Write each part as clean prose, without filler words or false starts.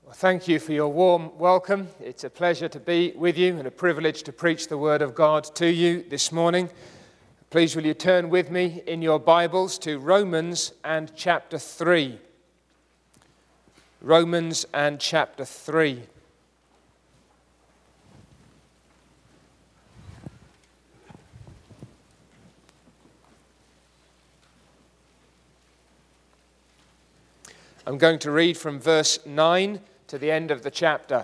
Well, thank you for your warm welcome. It's a pleasure to be with you and a privilege to preach the Word of God to you this morning. Please will you turn with me in your Bibles to Romans and chapter 3. Romans and chapter 3. I'm going to read from verse 9 to the end of the chapter.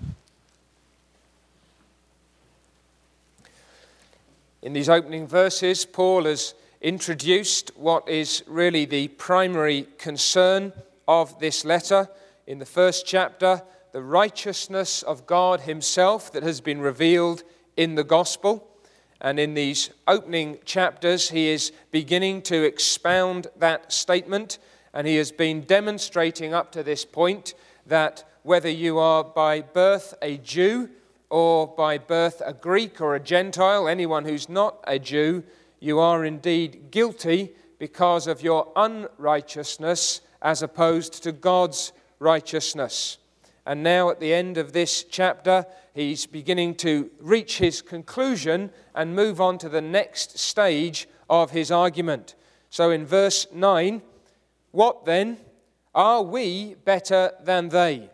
In these opening verses, Paul has introduced what is really the primary concern of this letter. In the first chapter, the righteousness of God himself that has been revealed in the gospel. And in these opening chapters, he is beginning to expound that statement. And he has been demonstrating up to this point that whether you are by birth a Jew or by birth a Greek or a Gentile, anyone who's not a Jew, you are indeed guilty because of your unrighteousness as opposed to God's righteousness. And now at the end of this chapter, he's beginning to reach his conclusion and move on to the next stage of his argument. So in verse 9, what then? Are we better than they?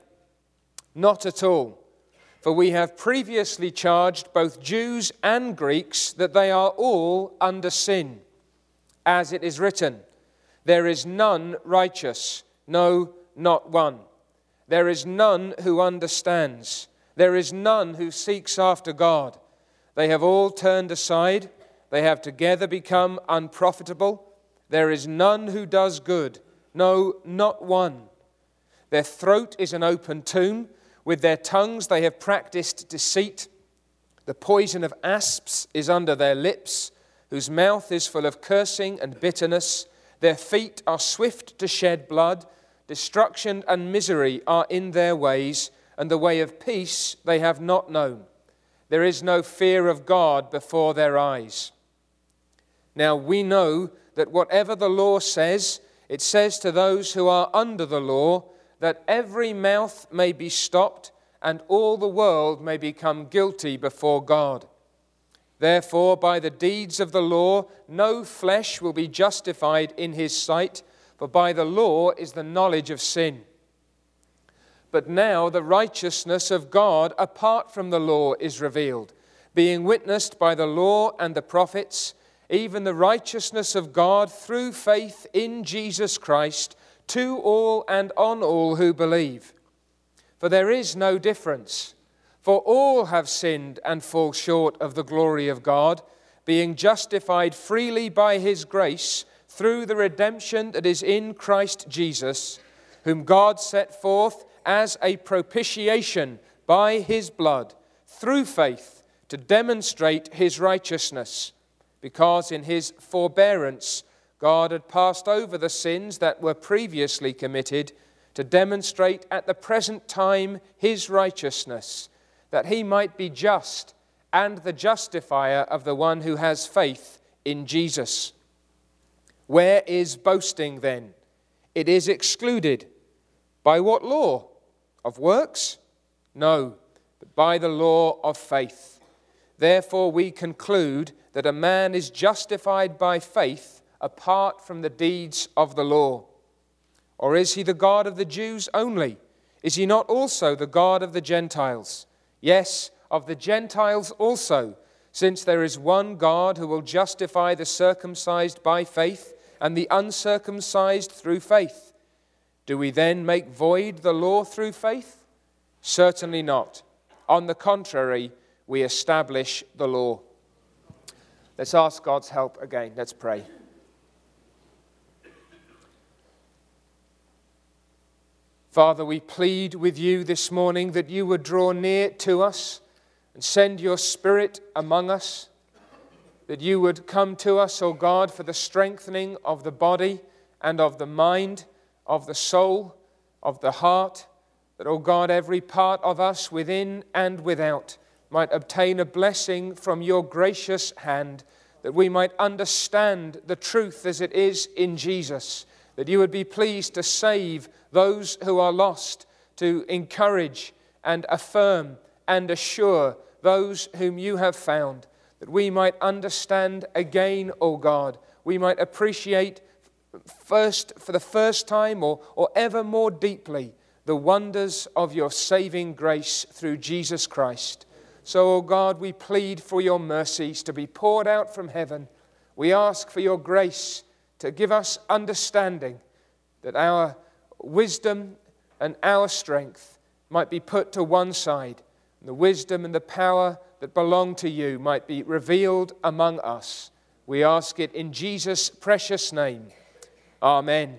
Not at all. For we have previously charged both Jews and Greeks that they are all under sin. As it is written, there is none righteous, no, not one. There is none who understands. There is none who seeks after God. They have all turned aside. They have together become unprofitable. There is none who does good, no, not one. Their throat is an open tomb. With their tongues they have practiced deceit. The poison of asps is under their lips, whose mouth is full of cursing and bitterness. Their feet are swift to shed blood. Destruction and misery are in their ways, and the way of peace they have not known. There is no fear of God before their eyes. Now we know that whatever the law says, it says to those who are under the law, that every mouth may be stopped and all the world may become guilty before God. Therefore, by the deeds of the law, no flesh will be justified in his sight, for by the law is the knowledge of sin. But now the righteousness of God apart from the law is revealed, being witnessed by the law and the prophets, even the righteousness of God through faith in Jesus Christ, to all and on all who believe. For there is no difference, for all have sinned and fall short of the glory of God, being justified freely by his grace through the redemption that is in Christ Jesus, whom God set forth as a propitiation by his blood, through faith, to demonstrate his righteousness, because in his forbearance God had passed over the sins that were previously committed to demonstrate at the present time his righteousness, that he might be just and the justifier of the one who has faith in Jesus. Where is boasting then? It is excluded. By what law? Of works? No, but by the law of faith. Therefore we conclude that a man is justified by faith apart from the deeds of the law. Or is he the God of the Jews only? Is he not also the God of the Gentiles? Yes, of the Gentiles also, since there is one God who will justify the circumcised by faith and the uncircumcised through faith. Do we then make void the law through faith? Certainly not. On the contrary, we establish the law. Let's ask God's help again. Let's pray. Father, we plead with you this morning that you would draw near to us and send your Spirit among us, that you would come to us, O God, for the strengthening of the body and of the mind, of the soul, of the heart, that, O God, every part of us within and without might obtain a blessing from your gracious hand, that we might understand the truth as it is in Jesus, that you would be pleased to save those who are lost, to encourage and affirm and assure those whom you have found, that we might understand again, O God, we might appreciate first for the first time or ever more deeply the wonders of your saving grace through Jesus Christ. So, O God, we plead for your mercies to be poured out from heaven. We ask for your grace to give us understanding, that our wisdom and our strength might be put to one side, and the wisdom and the power that belong to you might be revealed among us. We ask it in Jesus' precious name. Amen.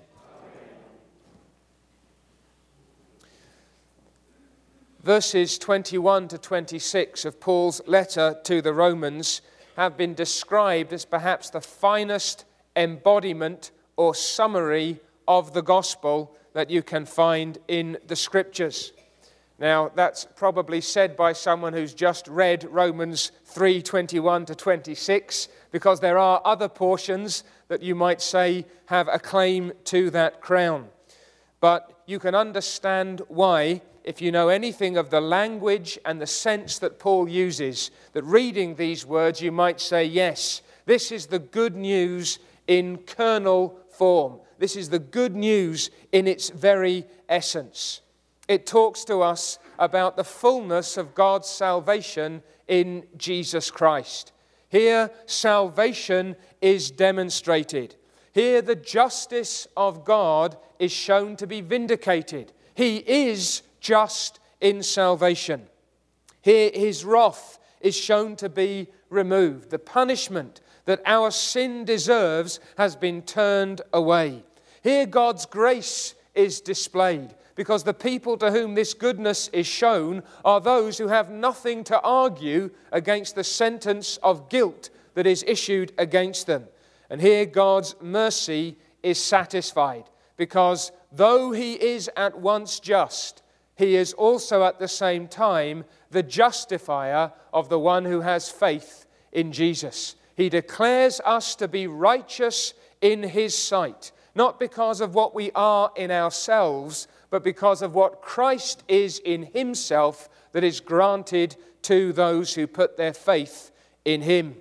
Verses 21 to 26 of Paul's letter to the Romans have been described as perhaps the finest embodiment or summary of the gospel that you can find in the Scriptures. Now, that's probably said by someone who's just read Romans 3:21 to 26, because there are other portions that you might say have a claim to that crown. But you can understand why, if you know anything of the language and the sense that Paul uses, that reading these words you might say, yes, this is the good news in kernel form. This is the good news in its very essence. It talks to us about the fullness of God's salvation in Jesus Christ. Here, salvation is demonstrated. Here, the justice of God is shown to be vindicated. He is just in salvation. Here, his wrath is shown to be removed. The punishment that our sin deserves has been turned away. Here, God's grace is displayed, because the people to whom this goodness is shown are those who have nothing to argue against the sentence of guilt that is issued against them. And here God's mercy is satisfied, because though he is at once just, he is also at the same time the justifier of the one who has faith in Jesus. He declares us to be righteous in his sight, not because of what we are in ourselves, but because of what Christ is in himself that is granted to those who put their faith in him.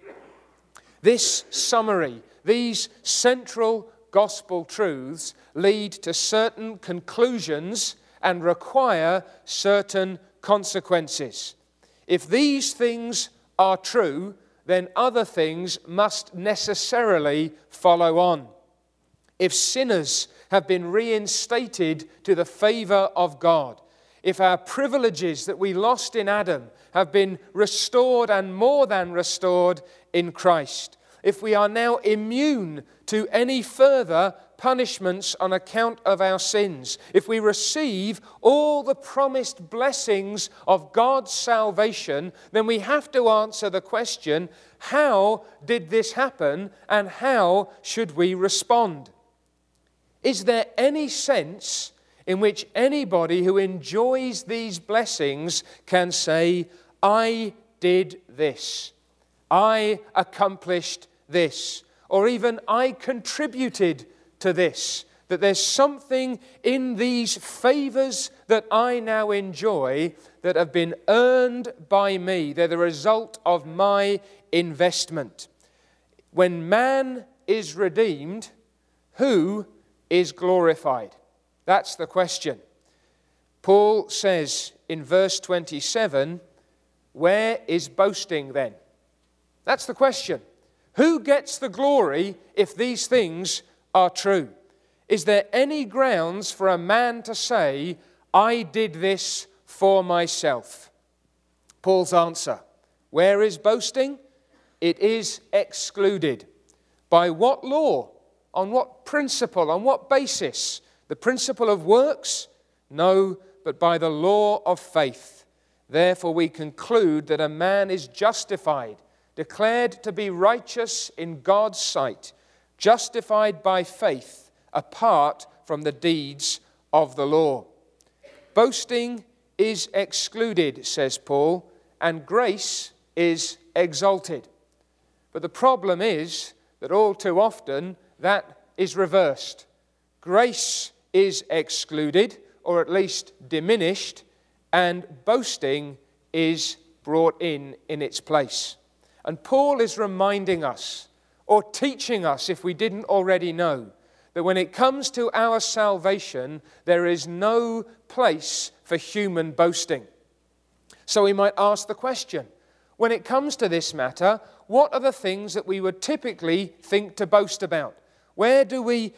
This summary, these central gospel truths lead to certain conclusions and require certain consequences. If these things are true, then other things must necessarily follow on. If sinners have been reinstated to the favor of God, if our privileges that we lost in Adam have been restored and more than restored in Christ, if we are now immune to any further punishments on account of our sins, if we receive all the promised blessings of God's salvation, then we have to answer the question, how did this happen and how should we respond? Is there any sense in which anybody who enjoys these blessings can say, I did this, I accomplished this, or even I contributed to this, that there's something in these favors that I now enjoy that have been earned by me. They're the result of my investment. When man is redeemed, who is glorified? That's the question. Paul says in verse 27, where is boasting then? That's the question. Who gets the glory if these things are true? Is there any grounds for a man to say, I did this for myself? Paul's answer, where is boasting? It is excluded. By what law? On what principle? On what basis? The principle of works? No, but by the law of faith. Therefore we conclude that a man is justified, declared to be righteous in God's sight, justified by faith, apart from the deeds of the law. Boasting is excluded, says Paul, and grace is exalted. But the problem is that all too often that is reversed. Grace is excluded, or at least diminished, and boasting is brought in its place. And Paul is reminding us, or teaching us if we didn't already know, that when it comes to our salvation, there is no place for human boasting. So we might ask the question, when it comes to this matter, what are the things that we would typically think to boast about? Where do we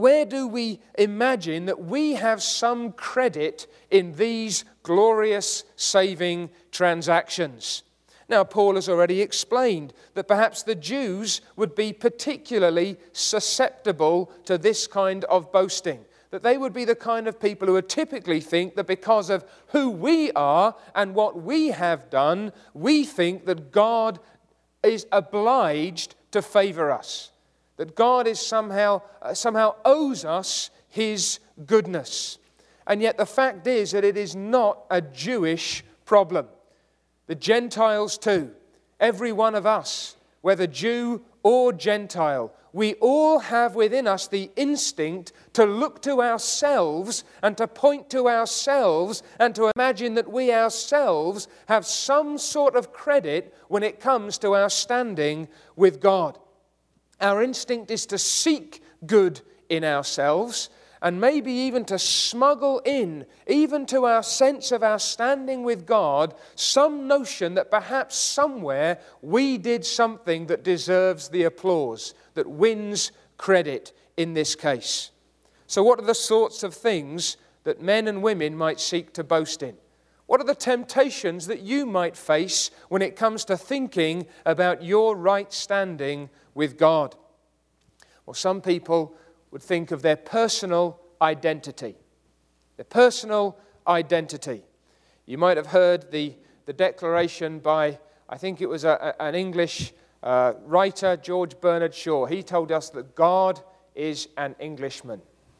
imagine that we have some credit in these glorious saving transactions? Now, Paul has already explained that perhaps the Jews would be particularly susceptible to this kind of boasting, that they would be the kind of people who would typically think that because of who we are and what we have done, we think that God is obliged to favor us, that God is somehow owes us his goodness. And yet the fact is that it is not a Jewish problem. The Gentiles too, every one of us, whether Jew or Gentile, we all have within us the instinct to look to ourselves and to point to ourselves and to imagine that we ourselves have some sort of credit when it comes to our standing with God. Our instinct is to seek good in ourselves, and maybe even to smuggle in, even to our sense of our standing with God, some notion that perhaps somewhere we did something that deserves the applause, that wins credit in this case. So what are the sorts of things that men and women might seek to boast in? What are the temptations that you might face when it comes to thinking about your right standing with God? Well, some people would think of their personal identity. Their personal identity. You might have heard the declaration by, I think it was an English writer, George Bernard Shaw. He told us that God is an Englishman.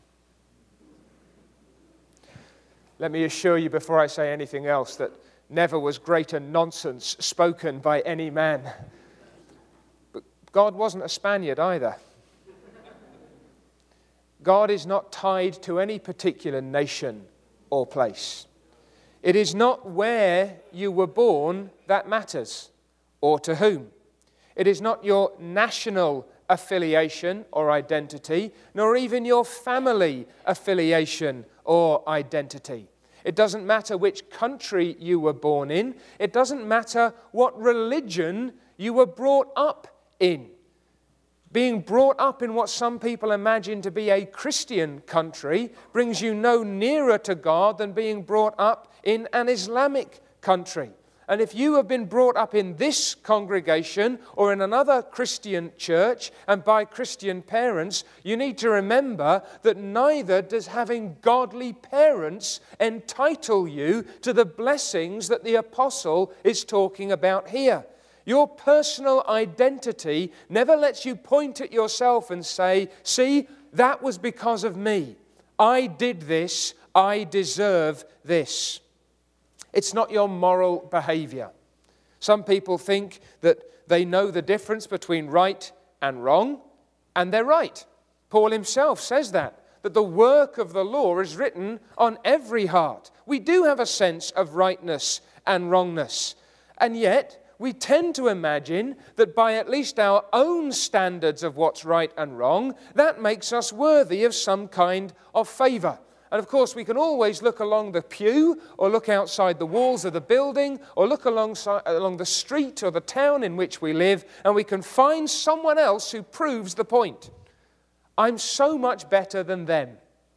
Let me assure you before I say anything else that never was greater nonsense spoken by any man. But God wasn't a Spaniard either. God is not tied to any particular nation or place. It is not where you were born that matters, or to whom. It is not your national affiliation or identity, nor even your family affiliation or identity. It doesn't matter which country you were born in. It doesn't matter what religion you were brought up in. Being brought up in what some people imagine to be a Christian country brings you no nearer to God than being brought up in an Islamic country. And if you have been brought up in this congregation or in another Christian church and by Christian parents, you need to remember that neither does having godly parents entitle you to the blessings that the apostle is talking about here. Your personal identity never lets you point at yourself and say, see, that was because of me. I did this. I deserve this. It's not your moral behavior. Some people think that they know the difference between right and wrong, and they're right. Paul himself says that the work of the law is written on every heart. We do have a sense of rightness and wrongness, and yet we tend to imagine that by at least our own standards of what's right and wrong, that makes us worthy of some kind of favor. And of course, we can always look along the pew or look outside the walls of the building or look along the street or the town in which we live, and we can find someone else who proves the point. I'm so much better than them.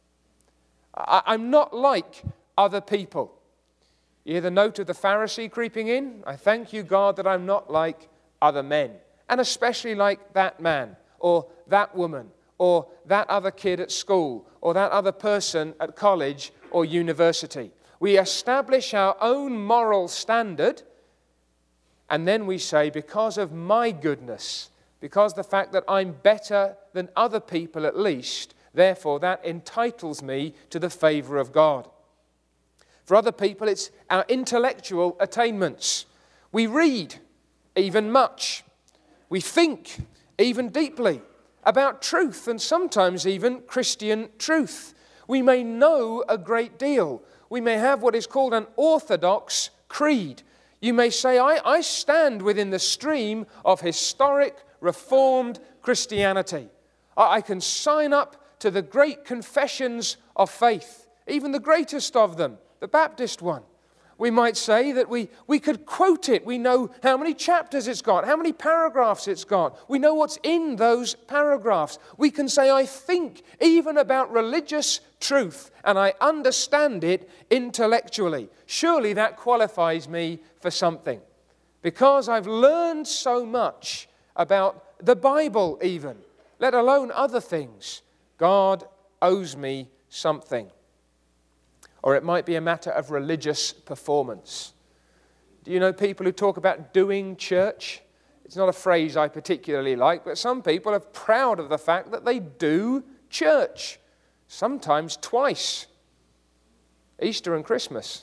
I'm not like other people. You hear the note of the Pharisee creeping in? I thank you, God, that I'm not like other men, and especially like that man or that woman or that other kid at school or that other person at college or university. We establish our own moral standard, and then we say, because of my goodness, because the fact that I'm better than other people at least, therefore that entitles me to the favor of God. For other people, it's our intellectual attainments. We read even much. We think even deeply about truth, and sometimes even Christian truth. We may know a great deal. We may have what is called an orthodox creed. You may say, I stand within the stream of historic, reformed Christianity. I can sign up to the great confessions of faith, even the greatest of them, the Baptist one. We might say that we could quote it. We know how many chapters it's got, how many paragraphs it's got. We know what's in those paragraphs. We can say, I think even about religious truth, and I understand it intellectually. Surely that qualifies me for something, because I've learned so much about the Bible even, let alone other things. God owes me something. Or it might be a matter of religious performance. Do you know people who talk about doing church? It's not a phrase I particularly like, but some people are proud of the fact that they do church. Sometimes twice. Easter and Christmas.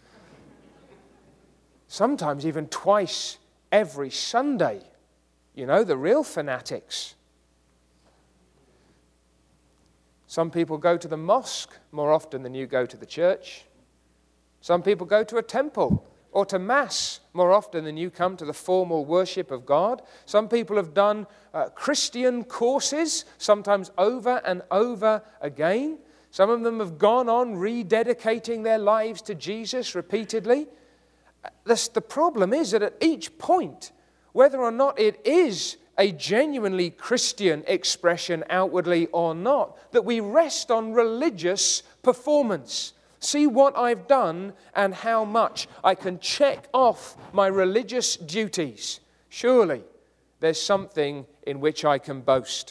Sometimes even twice every Sunday. You know, the real fanatics. Some people go to the mosque more often than you go to the church. Some people go to a temple or to Mass more often than you come to the formal worship of God. Some people have done Christian courses, sometimes over and over again. Some of them have gone on rededicating their lives to Jesus repeatedly. The problem is that at each point, whether or not it is a genuinely Christian expression outwardly or not, that we rest on religious performance. See what I've done and how much I can check off my religious duties. Surely there's something in which I can boast.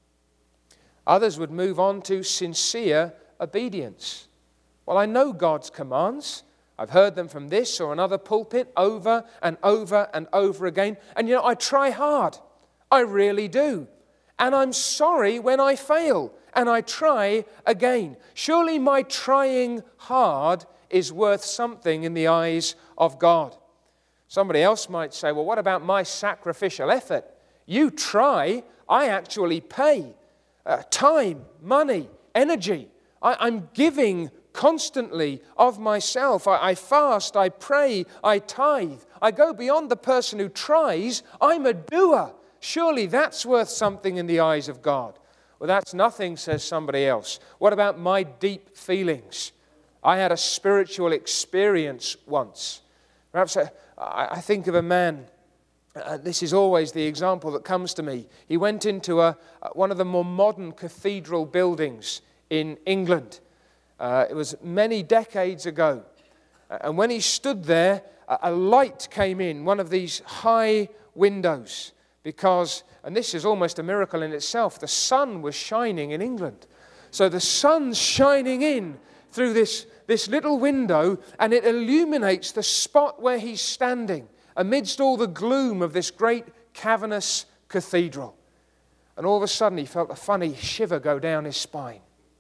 Others would move on to sincere obedience. Well, I know God's commands. I've heard them from this or another pulpit over and over and over again. And I try hard. I really do. And I'm sorry when I fail, and I try again. Surely my trying hard is worth something in the eyes of God. Somebody else might say, well, what about my sacrificial effort? You try, I actually pay. Time, money, energy. I'm giving constantly of myself. I fast, I pray, I tithe. I go beyond the person who tries. I'm a doer. Surely that's worth something in the eyes of God. Well, that's nothing, says somebody else. What about my deep feelings? I had a spiritual experience once. Perhaps I think of a man, this is always the example that comes to me. He went into one of the more modern cathedral buildings in England. It was many decades ago. And when he stood there, a light came in, one of these high windows. Because, and this is almost a miracle in itself, the sun was shining in England. So the sun's shining in through this little window, and it illuminates the spot where he's standing amidst all the gloom of this great cavernous cathedral. And all of a sudden he felt a funny shiver go down his spine.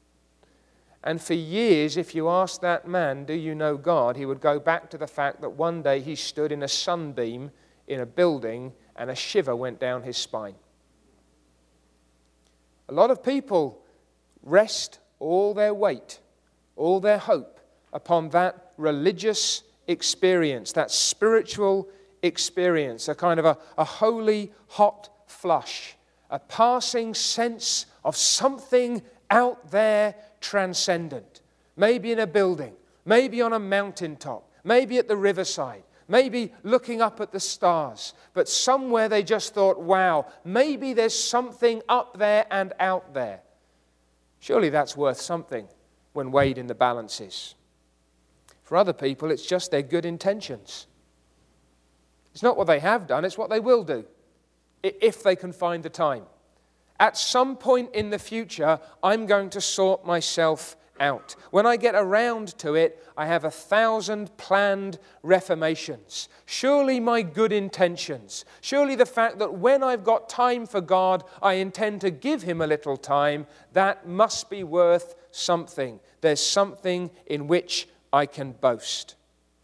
And for years, if you asked that man, do you know God? He would go back to the fact that one day he stood in a sunbeam in a building and a shiver went down his spine. A lot of people rest all their weight, all their hope upon that religious experience, that spiritual experience, a kind of a holy hot flush, a passing sense of something out there transcendent. Maybe in a building, maybe on a mountaintop, maybe at the riverside, maybe looking up at the stars, but somewhere they just thought, wow, maybe there's something up there and out there. Surely that's worth something when weighed in the balances. For other people, it's just their good intentions. It's not what they have done, it's what they will do, if they can find the time. At some point in the future, I'm going to sort myself out. When I get around to it, I have 1,000 planned reformations. Surely my good intentions, surely the fact that when I've got time for God, I intend to give Him a little time, that must be worth something. There's something in which I can boast.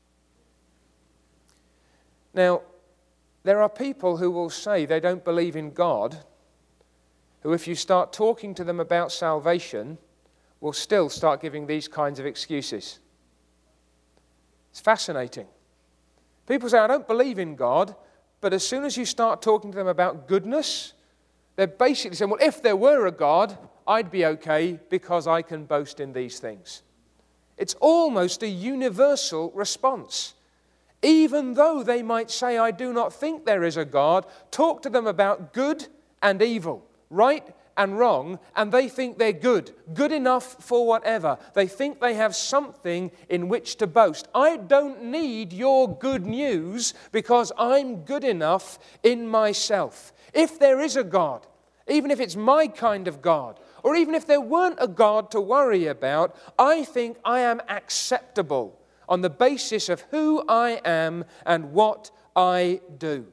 Now, there are people who will say they don't believe in God, who if you start talking to them about salvation, will still start giving these kinds of excuses. It's fascinating. People say, I don't believe in God, but as soon as you start talking to them about goodness, they're basically saying, well, if there were a God, I'd be okay because I can boast in these things. It's almost a universal response. Even though they might say, I do not think there is a God, talk to them about good and evil, right and wrong, and they think they're good enough for whatever. They think they have something in which to boast. I don't need your good news because I'm good enough in myself. If there is a God, even if it's my kind of God, or even if there weren't a God to worry about, I think I am acceptable on the basis of who I am and what I do.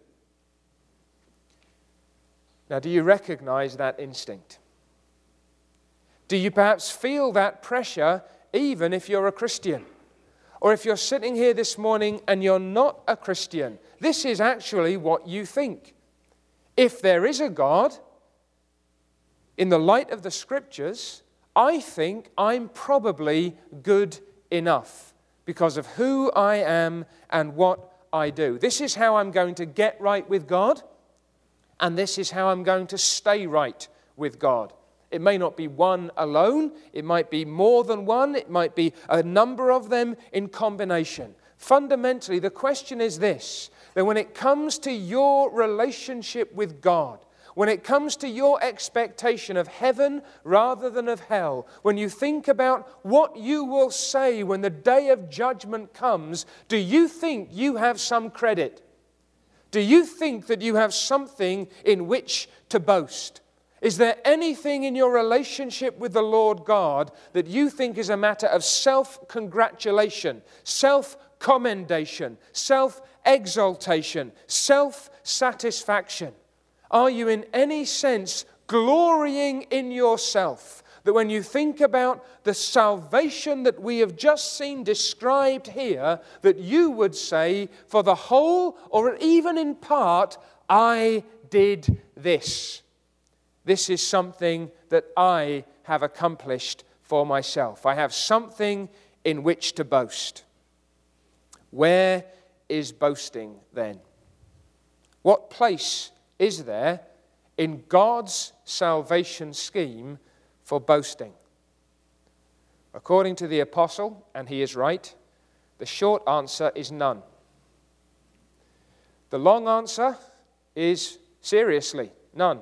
Now, do you recognize that instinct? Do you perhaps feel that pressure even if you're a Christian? Or if you're sitting here this morning and you're not a Christian, this is actually what you think. If there is a God, in the light of the Scriptures, I think I'm probably good enough because of who I am and what I do. This is how I'm going to get right with God, and this is how I'm going to stay right with God. It may not be one alone. It might be more than one. It might be a number of them in combination. Fundamentally, the question is this, that when it comes to your relationship with God, when it comes to your expectation of heaven rather than of hell, when you think about what you will say when the day of judgment comes, do you think you have some credit? Do you think that you have something in which to boast? Is there anything in your relationship with the Lord God that you think is a matter of self-congratulation, self-commendation, self-exaltation, self-satisfaction? Are you in any sense glorying in yourself? That when you think about the salvation that we have just seen described here, that you would say, for the whole or even in part, I did this. This is something that I have accomplished for myself. I have something in which to boast. Where is boasting then? What place is there in God's salvation scheme for boasting? According to the apostle, and he is right, the short answer is none. The long answer is seriously none.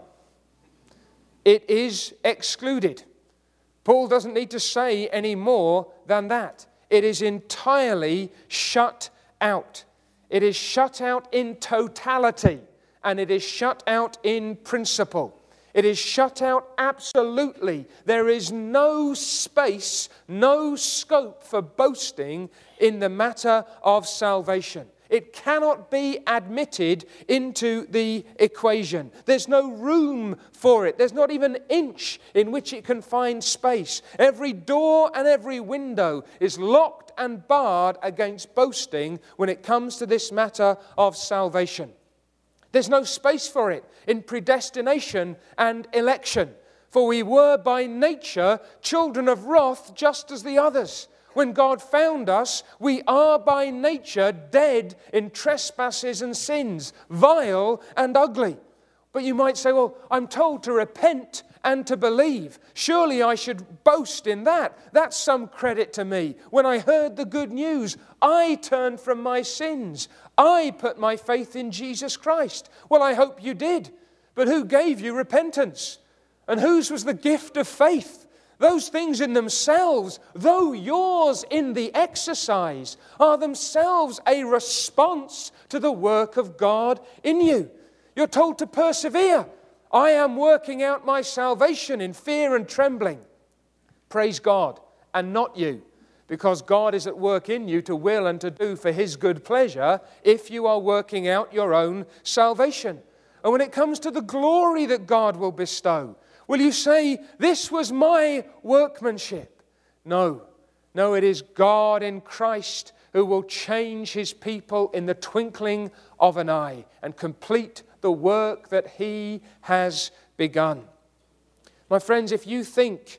It is excluded. Paul doesn't need to say any more than that. It is entirely shut out. It is shut out in totality, and it is shut out in principle. It is shut out absolutely. There is no space, no scope for boasting in the matter of salvation. It cannot be admitted into the equation. There's no room for it. There's not even an inch in which it can find space. Every door and every window is locked and barred against boasting when it comes to this matter of salvation. There's no space for it in predestination and election, for we were by nature children of wrath just as the others. When God found us, we are by nature dead in trespasses and sins, vile and ugly. But you might say, well, I'm told to repent and to believe. Surely I should boast in that. That's some credit to me. When I heard the good news, I turned from my sins. I put my faith in Jesus Christ. Well, I hope you did. But who gave you repentance? And whose was the gift of faith? Those things in themselves, though yours in the exercise, are themselves a response to the work of God in you. You're told to persevere. I am working out my salvation in fear and trembling. Praise God, and not you, because God is at work in you to will and to do for His good pleasure if you are working out your own salvation. And when it comes to the glory that God will bestow, will you say, this was my workmanship? No, it is God in Christ who will change His people in the twinkling of an eye and complete the work that He has begun. My friends, if you think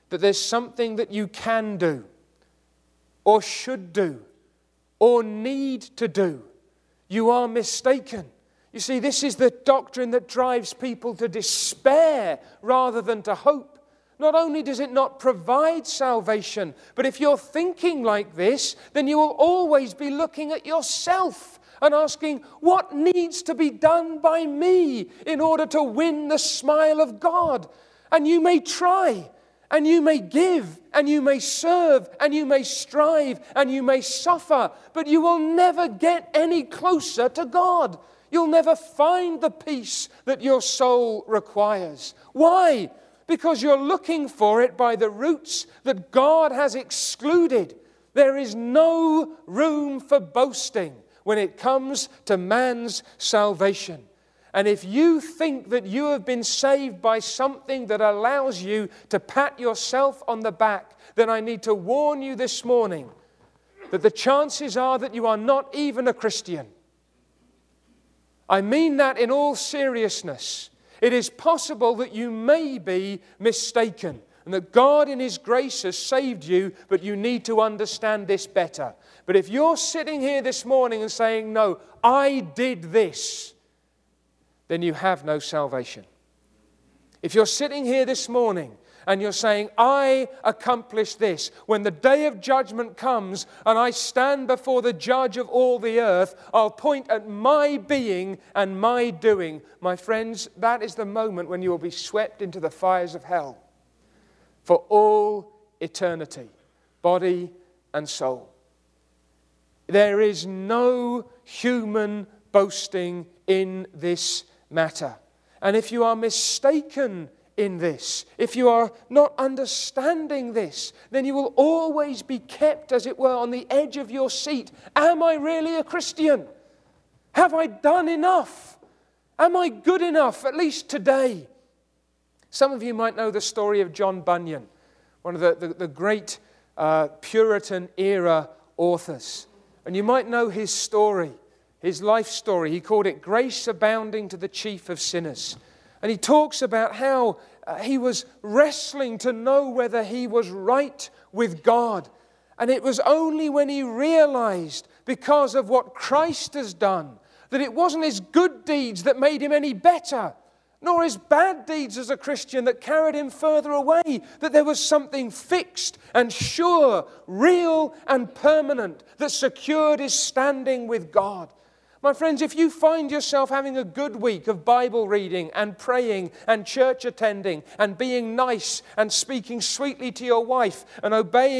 that there's something that you can do, or should do, or need to do, you are mistaken. You see, this is the doctrine that drives people to despair rather than to hope. Not only does it not provide salvation, but if you're thinking like this, then you will always be looking at yourself and asking, what needs to be done by me in order to win the smile of God? And you may try, and you may give, and you may serve, and you may strive, and you may suffer, but you will never get any closer to God. You'll never find the peace that your soul requires. Why? Because you're looking for it by the routes that God has excluded. There is no room for boasting when it comes to man's salvation. And if you think that you have been saved by something that allows you to pat yourself on the back, then I need to warn you this morning that the chances are that you are not even a Christian. I mean that in all seriousness. It is possible that you may be mistaken and that God in His grace has saved you, but you need to understand this better. But if you're sitting here this morning and saying, no, I did this, then you have no salvation. If you're sitting here this morning and you're saying, I accomplished this, when the day of judgment comes and I stand before the judge of all the earth, I'll point at my being and my doing. My friends, that is the moment when you will be swept into the fires of hell for all eternity, body and soul. There is no human boasting in this matter. And if you are mistaken in this, if you are not understanding this, then you will always be kept, as it were, on the edge of your seat. Am I really a Christian? Have I done enough? Am I good enough, at least today? Some of you might know the story of John Bunyan, one of the great Puritan era authors. And you might know his story, his life story. He called it Grace Abounding to the Chief of Sinners. And he talks about how he was wrestling to know whether he was right with God. And it was only when he realized, because of what Christ has done, that it wasn't his good deeds that made him any better, nor his bad deeds as a Christian that carried him further away, that there was something fixed and sure, real and permanent that secured his standing with God. My friends, if you find yourself having a good week of Bible reading and praying and church attending and being nice and speaking sweetly to your wife and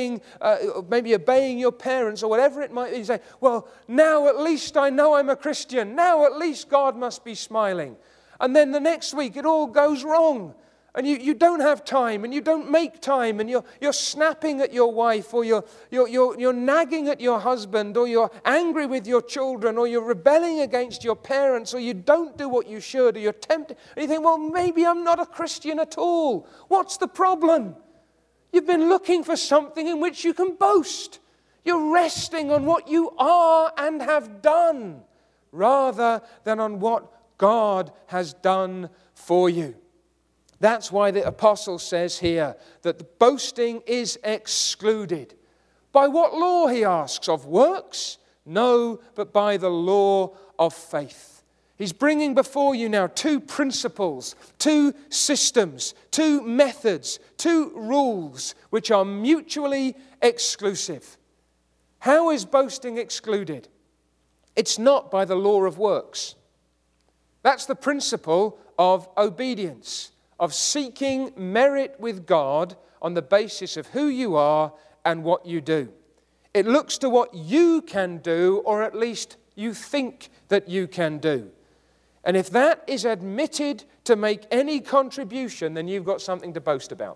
maybe obeying your parents or whatever it might be, you say, well, now at least I know I'm a Christian. Now at least God must be smiling. And then the next week it all goes wrong. And you don't have time, and you don't make time, and you're snapping at your wife, or you're nagging at your husband, or you're angry with your children, or you're rebelling against your parents, or you don't do what you should, or you're tempted. And you think, well, maybe I'm not a Christian at all. What's the problem? You've been looking for something in which you can boast. You're resting on what you are and have done, rather than on what God has done for you. That's why the apostle says here that the boasting is excluded. By what law, he asks? Of works? No, but by the law of faith. He's bringing before you now two principles, two systems, two methods, two rules which are mutually exclusive. How is boasting excluded? It's not by the law of works. That's the principle of obedience, of seeking merit with God on the basis of who you are and what you do. It looks to what you can do, or at least you think that you can do. And if that is admitted to make any contribution, then you've got something to boast about.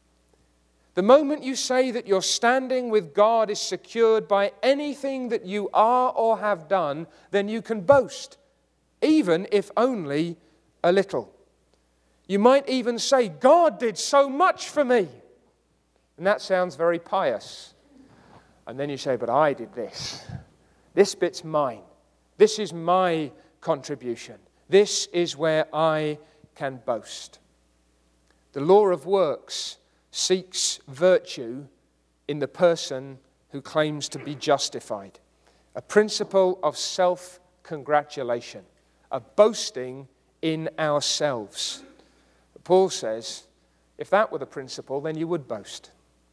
The moment you say that your standing with God is secured by anything that you are or have done, then you can boast, even if only a little. You might even say, God did so much for me. And that sounds very pious. And then you say, but I did this. This bit's mine. This is my contribution. This is where I can boast. The law of works seeks virtue in the person who claims to be justified. A principle of self-congratulation, a boasting in ourselves. But Paul says, if that were the principle, then you would boast.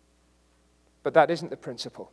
But that isn't the principle.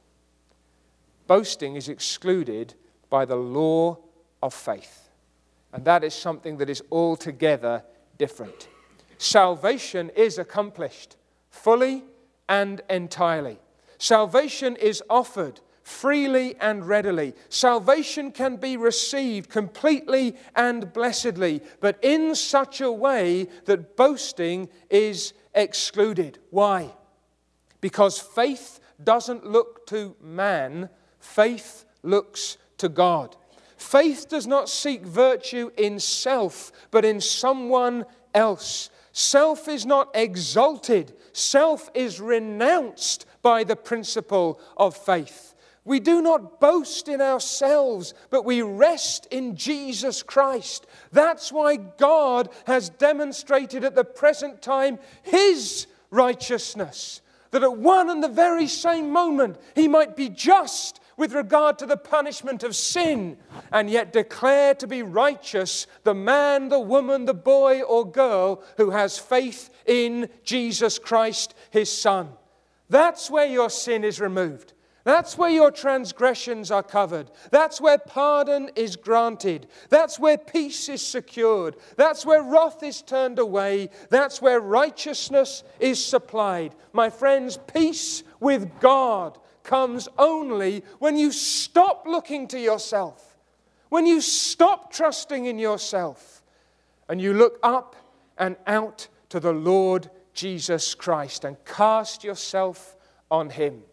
Boasting is excluded by the law of faith. And that is something that is altogether different. Salvation is accomplished fully and entirely. Salvation is offered freely and readily. Salvation can be received completely and blessedly, but in such a way that boasting is excluded. Why? Because faith doesn't look to man, faith looks to God. Faith does not seek virtue in self, but in someone else. Self is not exalted. Self is renounced by the principle of faith. We do not boast in ourselves, but we rest in Jesus Christ. That's why God has demonstrated at the present time His righteousness, that at one and the very same moment He might be just with regard to the punishment of sin, and yet declare to be righteous the man, the woman, the boy or girl who has faith in Jesus Christ, His Son. That's where your sin is removed. That's where your transgressions are covered. That's where pardon is granted. That's where peace is secured. That's where wrath is turned away. That's where righteousness is supplied. My friends, peace with God comes only when you stop looking to yourself, when you stop trusting in yourself, and you look up and out to the Lord Jesus Christ and cast yourself on Him.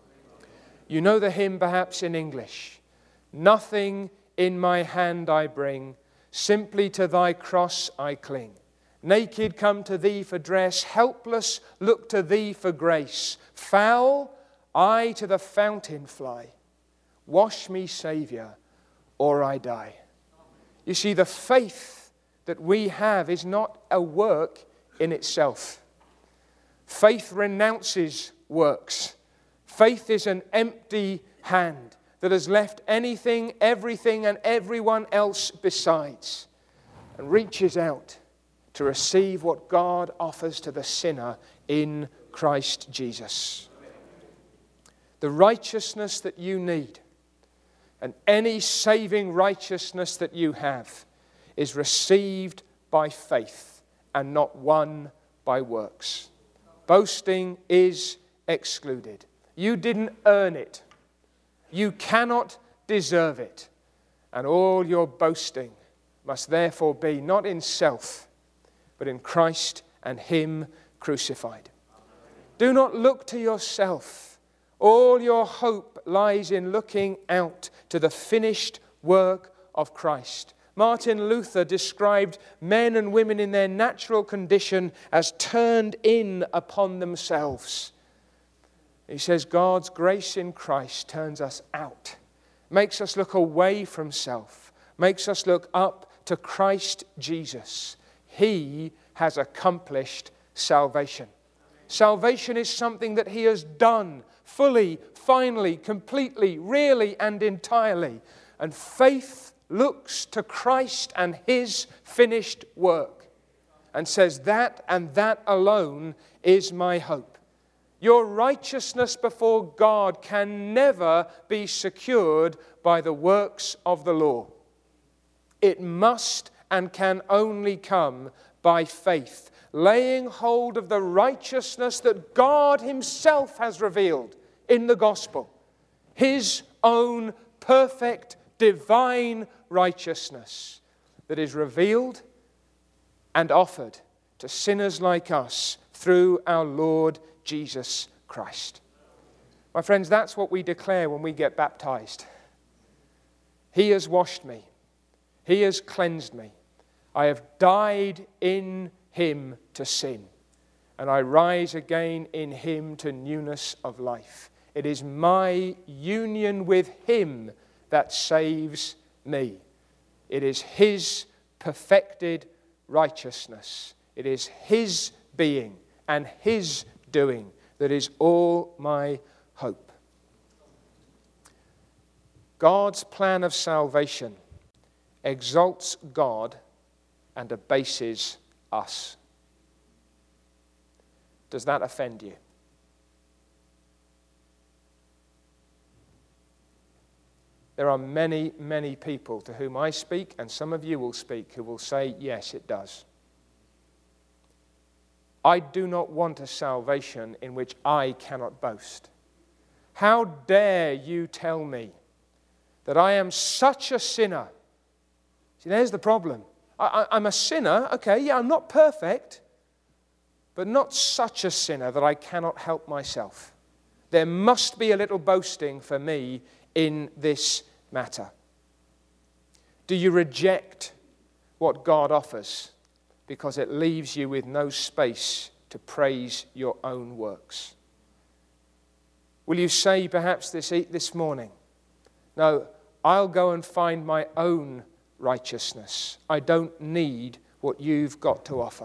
You know the hymn perhaps in English. Nothing in my hand I bring, simply to thy cross I cling. Naked come to thee for dress, helpless look to thee for grace. Foul, I to the fountain fly. Wash me, Saviour, or I die. You see, the faith that we have is not a work in itself. Faith renounces works. Faith is an empty hand that has left anything, everything, and everyone else besides, and reaches out to receive what God offers to the sinner in Christ Jesus. The righteousness that you need, and any saving righteousness that you have, is received by faith and not won by works. Boasting is excluded. You didn't earn it. You cannot deserve it. And all your boasting must therefore be not in self, but in Christ and Him crucified. Do not look to yourself. All your hope lies in looking out to the finished work of Christ. Martin Luther described men and women in their natural condition as turned in upon themselves. He says God's grace in Christ turns us out, makes us look away from self, makes us look up to Christ Jesus. He has accomplished salvation. Salvation is something that He has done fully, finally, completely, really, and entirely. And faith looks to Christ and His finished work and says that and that alone is my hope. Your righteousness before God can never be secured by the works of the law. It must and can only come by faith, laying hold of the righteousness that God Himself has revealed in the gospel, His own perfect, divine righteousness that is revealed and offered to sinners like us through our Lord Jesus Christ. My friends, that's what we declare when we get baptized. He has washed me. He has cleansed me. I have died in Him to sin, and I rise again in Him to newness of life. It is my union with Him that saves me. It is His perfected righteousness. It is His being and His doing, that is all my hope. God's plan of salvation exalts God and abases us. Does that offend you? There are many, many people to whom I speak, and some of you will speak, who will say, yes, it does. I do not want a salvation in which I cannot boast. How dare you tell me that I am such a sinner? See, there's the problem. I'm a sinner, okay, yeah, I'm not perfect, but not such a sinner that I cannot help myself. There must be a little boasting for me in this matter. Do you reject what God offers because it leaves you with no space to praise your own works? Will you say perhaps this morning, no, I'll go and find my own righteousness. I don't need what you've got to offer.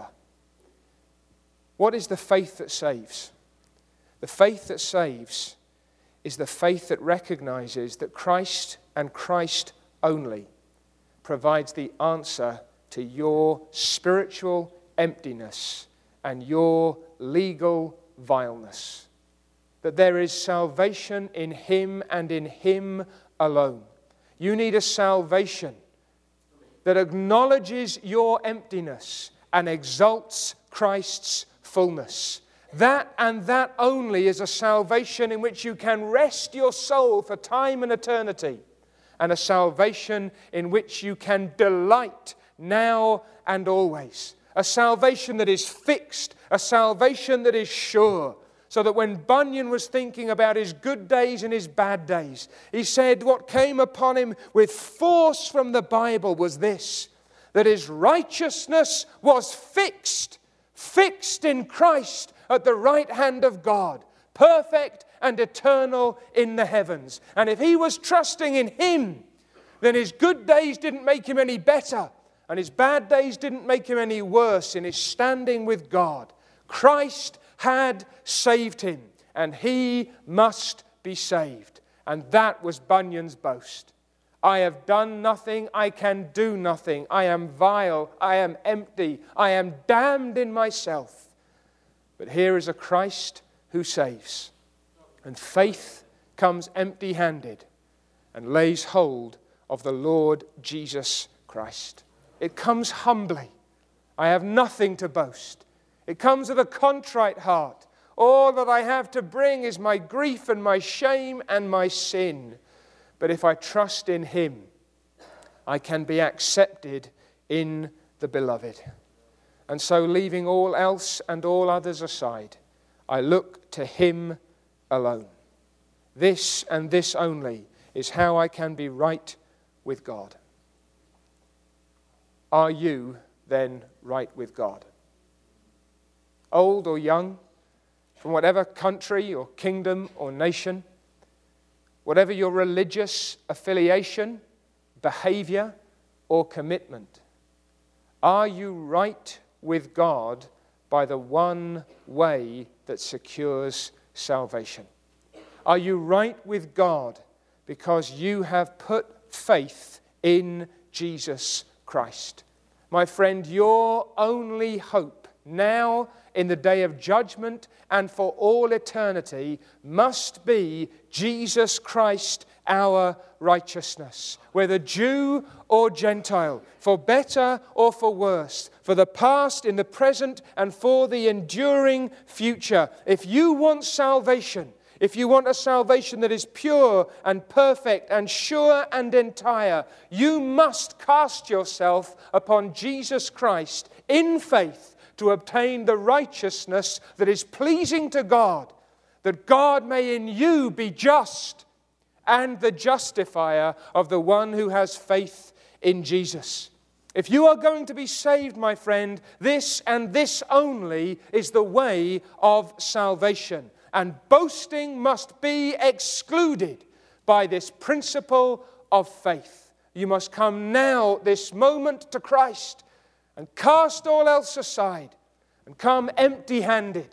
What is the faith that saves? The faith that saves is the faith that recognizes that Christ and Christ only provides the answer to your spiritual emptiness and your legal vileness. That there is salvation in Him and in Him alone. You need a salvation that acknowledges your emptiness and exalts Christ's fullness. That and that only is a salvation in which you can rest your soul for time and eternity, and a salvation in which you can delight now and always. A salvation that is fixed, a salvation that is sure, so that when Bunyan was thinking about his good days and his bad days, he said what came upon him with force from the Bible was this, that his righteousness was fixed in Christ at the right hand of God, perfect and eternal in the heavens. And if he was trusting in Him, then his good days didn't make him any better, and his bad days didn't make him any worse in his standing with God. Christ had saved him, and he must be saved. And that was Bunyan's boast. I have done nothing, I can do nothing. I am vile, I am empty, I am damned in myself. But here is a Christ who saves. And faith comes empty-handed and lays hold of the Lord Jesus Christ. It comes humbly. I have nothing to boast. It comes with a contrite heart. All that I have to bring is my grief and my shame and my sin. But if I trust in Him, I can be accepted in the Beloved. And so, leaving all else and all others aside, I look to Him alone. This and this only is how I can be right with God. Are you then right with God? Old or young, from whatever country or kingdom or nation, whatever your religious affiliation, behavior, or commitment, are you right with God by the one way that secures salvation? Are you right with God because you have put faith in Jesus Christ? My friend, your only hope now in the day of judgment and for all eternity must be Jesus Christ, our righteousness. Whether Jew or Gentile, for better or for worse, for the past, in the present, and for the enduring future. If you want salvation, if you want a salvation that is pure and perfect and sure and entire, you must cast yourself upon Jesus Christ in faith to obtain the righteousness that is pleasing to God, that God may in you be just and the justifier of the one who has faith in Jesus. If you are going to be saved, my friend, this and this only is the way of salvation. And boasting must be excluded by this principle of faith. You must come now, this moment, to Christ and cast all else aside and come empty-handed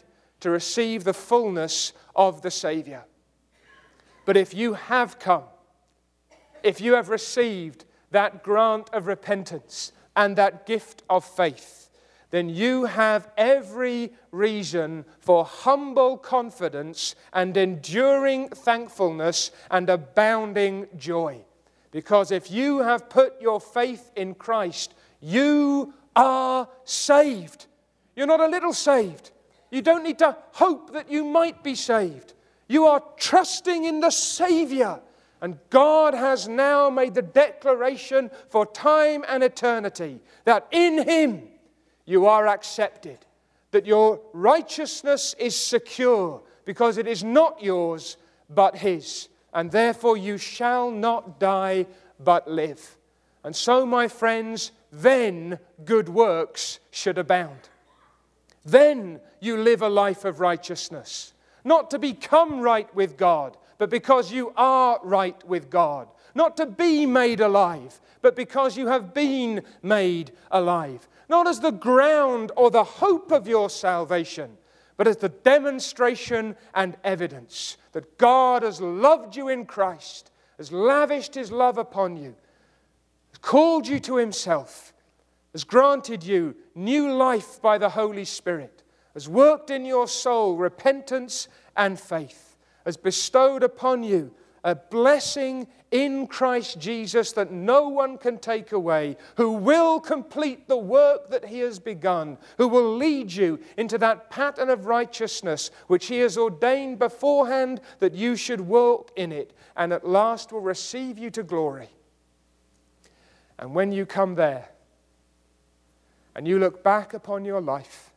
to receive the fullness of the Saviour. But if you have come, if you have received that grant of repentance and that gift of faith, then you have every reason for humble confidence and enduring thankfulness and abounding joy. Because if you have put your faith in Christ, you are saved. You're not a little saved. You don't need to hope that you might be saved. You are trusting in the Saviour. And God has now made the declaration for time and eternity that in Him you are accepted, that your righteousness is secure because it is not yours but His, and therefore you shall not die but live. And so, my friends, then good works should abound. Then you live a life of righteousness, not to become right with God, but because you are right with God. Not to be made alive, but because you have been made alive. Not as the ground or the hope of your salvation, but as the demonstration and evidence that God has loved you in Christ, has lavished His love upon you, has called you to Himself, has granted you new life by the Holy Spirit, has worked in your soul repentance and faith, has bestowed upon you a blessing in Christ Jesus that no one can take away, who will complete the work that He has begun, who will lead you into that pattern of righteousness which He has ordained beforehand that you should walk in it, and at last will receive you to glory. And when you come there, and you look back upon your life,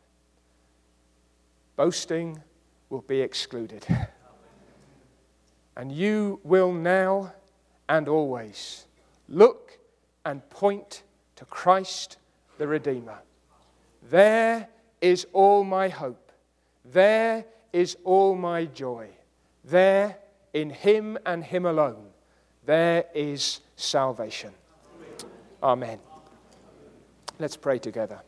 boasting will be excluded. And you will now and always look and point to Christ the Redeemer. There is all my hope. There is all my joy. There, in Him and Him alone, there is salvation. Amen. Let's pray together.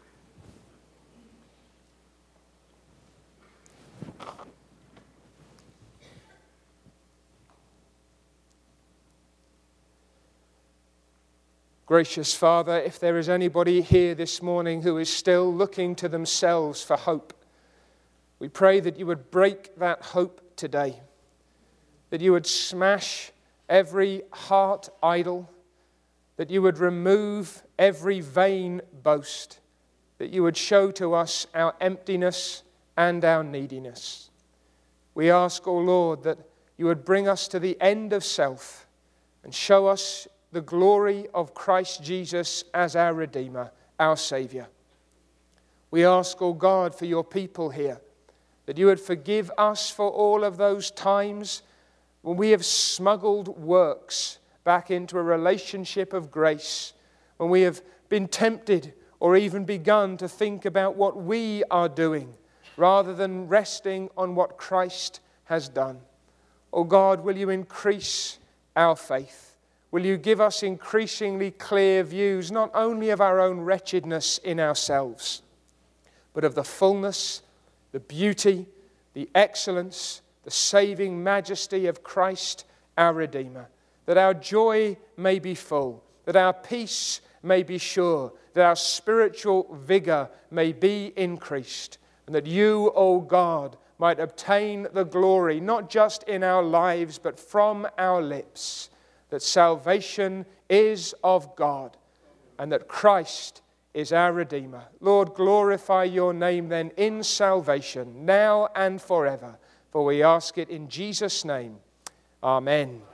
Gracious Father, if there is anybody here this morning who is still looking to themselves for hope, we pray that you would break that hope today, that you would smash every heart idol, that you would remove every vain boast, that you would show to us our emptiness and our neediness. We ask, O Lord, that you would bring us to the end of self and show us the glory of Christ Jesus as our Redeemer, our Saviour. We ask, O God, for your people here, that you would forgive us for all of those times when we have smuggled works back into a relationship of grace, when we have been tempted or even begun to think about what we are doing rather than resting on what Christ has done. O God, will you increase our faith? Will you give us increasingly clear views, not only of our own wretchedness in ourselves, but of the fullness, the beauty, the excellence, the saving majesty of Christ, our Redeemer, that our joy may be full, that our peace may be sure, that our spiritual vigor may be increased, and that you, O God, might obtain the glory, not just in our lives, but from our lips, that salvation is of God, and that Christ is our Redeemer. Lord, glorify your name then in salvation, now and forever. For we ask it in Jesus' name. Amen.